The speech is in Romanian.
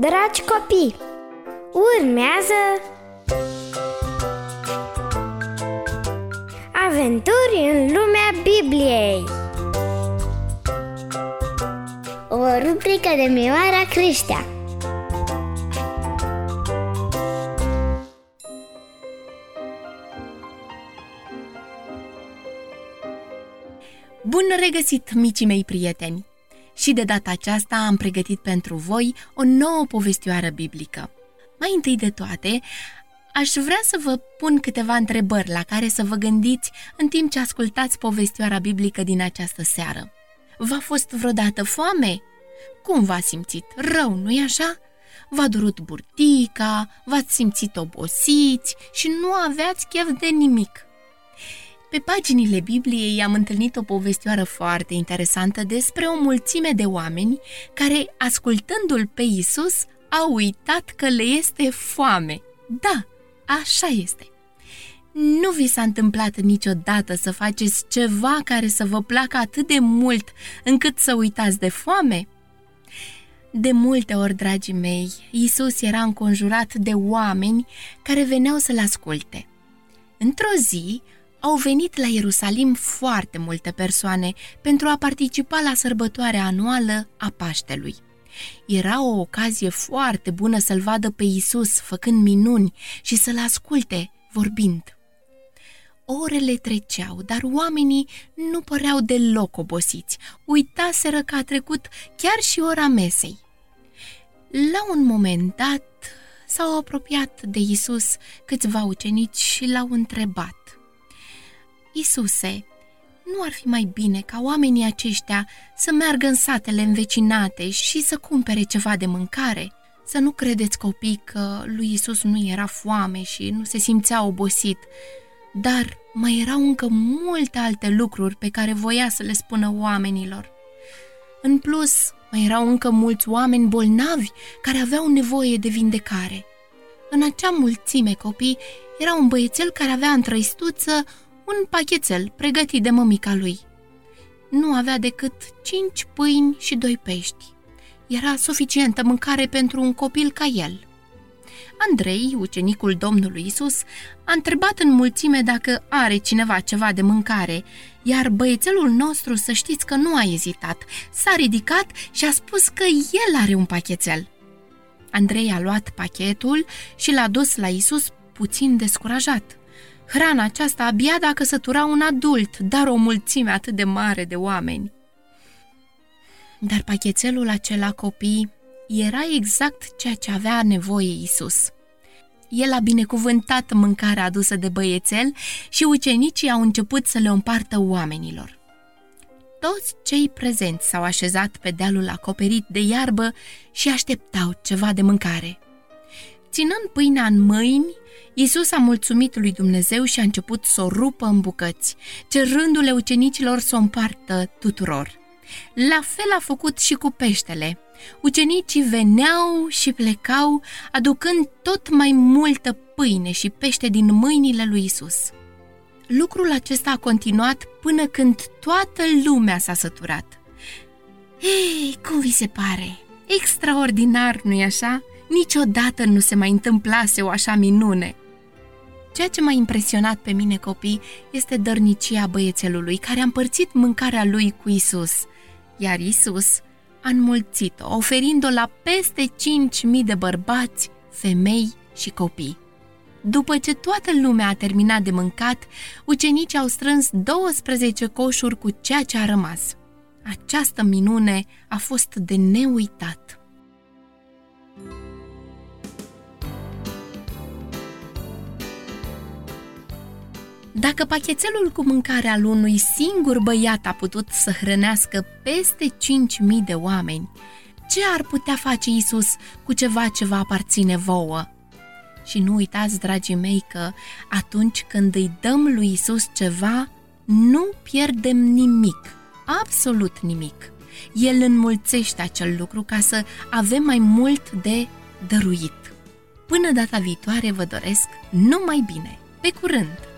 Dragi copii, urmează Aventuri în lumea Bibliei, o rubrică de Mioara Creștea. Bun regăsit, micii mei prieteni! Și de data aceasta am pregătit pentru voi o nouă povestioară biblică. Mai întâi de toate, aș vrea să vă pun câteva întrebări la care să vă gândiți în timp ce ascultați povestioara biblică din această seară. V-a fost vreodată foame? Cum v-ați simțit? Rău, nu-i așa? V-a durut burtica, v-ați simțit obosiți și nu aveați chef de nimic. Pe paginile Bibliei am întâlnit o povestioară foarte interesantă despre o mulțime de oameni care, ascultându-l pe Iisus, au uitat că le este foame. Da, așa este. Nu vi s-a întâmplat niciodată să faceți ceva care să vă placă atât de mult încât să uitați de foame? De multe ori, dragii mei, Iisus era înconjurat de oameni care veneau să-l asculte. Într-o zi, au venit la Ierusalim foarte multe persoane pentru a participa la sărbătoarea anuală a Paștelui. Era o ocazie foarte bună să-l vadă pe Iisus făcând minuni și să-l asculte vorbind. Orele treceau, dar oamenii nu păreau deloc obosiți. Uitaseră că a trecut chiar și ora mesei. La un moment dat s-au apropiat de Iisus câțiva ucenici și l-au întrebat: Iisuse, nu ar fi mai bine ca oamenii aceștia să meargă în satele învecinate și să cumpere ceva de mâncare? Să nu credeți, copii, că lui Iisus nu era foame și nu se simțea obosit, dar mai erau încă multe alte lucruri pe care voia să le spună oamenilor. În plus, mai erau încă mulți oameni bolnavi care aveau nevoie de vindecare. În acea mulțime, copii, era un băiețel care avea în trăistuță un pachetel pregătit de mămica lui. Nu avea decât 5 pâini și 2 pești. Era suficientă mâncare pentru un copil ca el. Andrei, ucenicul Domnului Iisus, a întrebat în mulțime dacă are cineva ceva de mâncare, iar băiețelul nostru, să știți că nu a ezitat, s-a ridicat și a spus că el are un pachetel. Andrei a luat pachetul și l-a dus la Iisus puțin descurajat. Hrana aceasta abia dacă sătura un adult, dar o mulțime atât de mare de oameni. Dar pachetelul acela, copii, era exact ceea ce avea nevoie Iisus. El a binecuvântat mâncarea adusă de băiețel și ucenicii au început să le împartă oamenilor. Toți cei prezenți s-au așezat pe dealul acoperit de iarbă și așteptau ceva de mâncare. Ținând pâinea în mâini, Iisus a mulțumit lui Dumnezeu și a început să o rupă în bucăți, cerându-le ucenicilor să o împartă tuturor. La fel a făcut și cu peștele. Ucenicii veneau și plecau, aducând tot mai multă pâine și pește din mâinile lui Iisus. Lucrul acesta a continuat până când toată lumea s-a săturat. Ei, cum vi se pare? Extraordinar, nu-i așa? Niciodată nu se mai întâmplase o așa minune. Ceea ce m-a impresionat pe mine, copii, este dărnicia băiețelului care a împărțit mâncarea lui cu Iisus, iar Iisus a înmulțit-o, oferind-o la peste 5.000 de bărbați, femei și copii. După ce toată lumea a terminat de mâncat, ucenicii au strâns 12 coșuri cu ceea ce a rămas. Această minune a fost de neuitat. Dacă pachetelul cu mâncare al unui singur băiat a putut să hrănească peste 5.000 de oameni, ce ar putea face Iisus cu ceva ce va aparține vouă? Și nu uitați, dragii mei, că atunci când îi dăm lui Iisus ceva, nu pierdem nimic, absolut nimic. El înmulțește acel lucru ca să avem mai mult de dăruit. Până data viitoare vă doresc numai bine! Pe curând!